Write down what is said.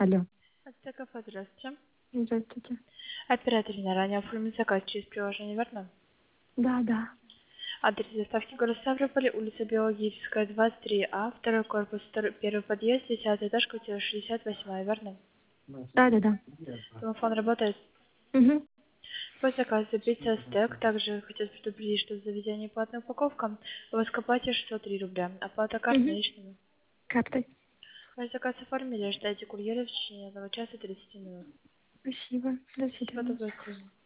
Алло. Ацтеков, здравствуйте. Здравствуйте. Оператор на ранее оформлен заказ через приложение, верно? Да. Адрес доставки город Ставрополь, улица Биологическая, 23А, второй корпус, первый подъезд, 10 этаж, квартира 68, верно? Да. Телефон работает. Угу. По заказу пицца стек. Также хотел предупредить, что за заведение платная упаковка. У вас копате 603 рубля. Оплата карт Угу. наличными. Картой. Ваш заказ оформили, ждайте курьера в течение 1 часа 30 минут. Спасибо. До Спасибо, свидания. доброго дня.